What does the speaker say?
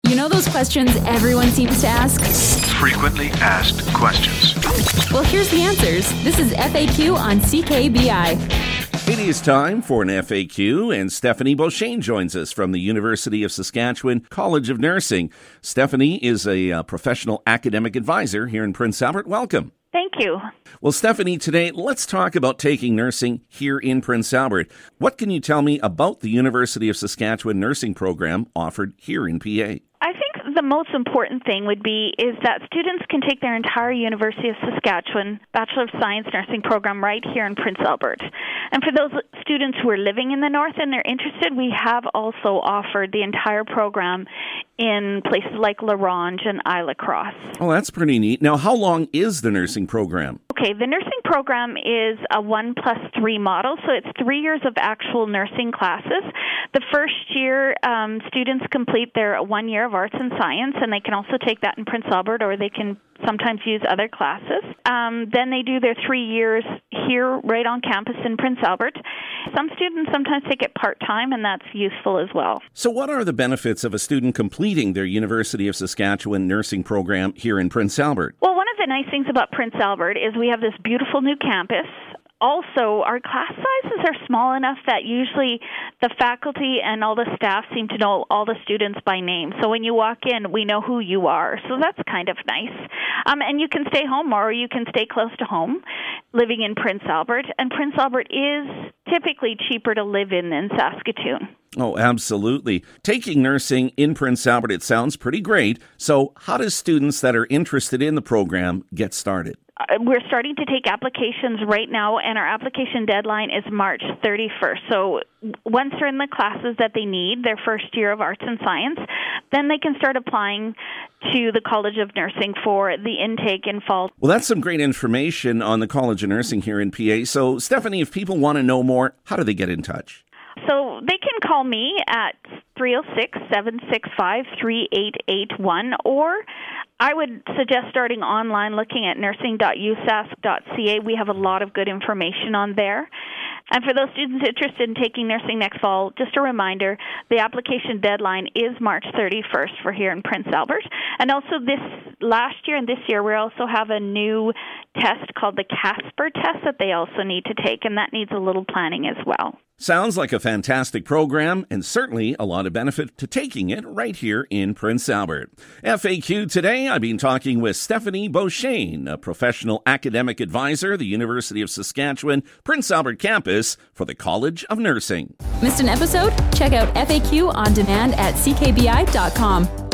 You know those questions everyone seems to ask? Frequently asked questions. Well, here's the answers. This is FAQ on CKBI. It is time for an FAQ, and Stephanie Beauchesne joins us from the University of Saskatchewan College of Nursing. Stephanie is a professional academic advisor here in Prince Albert. Welcome. Thank you. Well, Stephanie, today let's talk about taking nursing here in Prince Albert. What can you tell me about the University of Saskatchewan nursing program offered here in PA? I think the most important thing is that students can take their entire University of Saskatchewan Bachelor of Science nursing program right here in Prince Albert. And for those students who are living in the north and they're interested, we have also offered the entire program in places like La Ronge and Isla Cross. Oh, that's pretty neat. Now, how long is the nursing program? Okay, the nursing program is a 1+3 model, so it's 3 years of actual nursing classes. The first year, students complete their 1 year of arts and science, and they can also take that in Prince Albert, or they can sometimes use other classes. Then they do their 3 years here right on campus in Prince Albert. Some students sometimes take it part-time, and that's useful as well. So what are the benefits of a student completing their University of Saskatchewan nursing program here in Prince Albert? Well, one of the nice things about Prince Albert is we have this beautiful new campus. Also, our class sizes are small enough that usually the faculty and all the staff seem to know all the students by name. So when you walk in, we know who you are. So that's kind of nice. And you can stay home or you can stay close to home living in Prince Albert. And Prince Albert is typically cheaper to live in than Saskatoon. Oh, absolutely. Taking nursing in Prince Albert, it sounds pretty great. So how do students that are interested in the program get started? We're starting to take applications right now, and our application deadline is March 31st. So once they're in the classes that they need, their first year of arts and science, then they can start applying to the College of Nursing for the intake in fall. Well, that's some great information on the College of Nursing here in PA. So, Stephanie, if people want to know more, how do they get in touch? So they can call me at 306-765-3881, or I would suggest starting online looking at nursing.usask.ca. We have a lot of good information on there. And for those students interested in taking nursing next fall, just a reminder, the application deadline is March 31st for here in Prince Albert. And also this last year and this year, we also have a new test called the Casper test that they also need to take, and that needs a little planning as well. Sounds like a fantastic program and certainly a lot of benefit to taking it right here in Prince Albert. FAQ today, I've been talking with Stephanie Beauchesne, a professional academic advisor, the University of Saskatchewan Prince Albert campus for the College of Nursing. Missed an episode? Check out FAQ on demand at ckbi.com.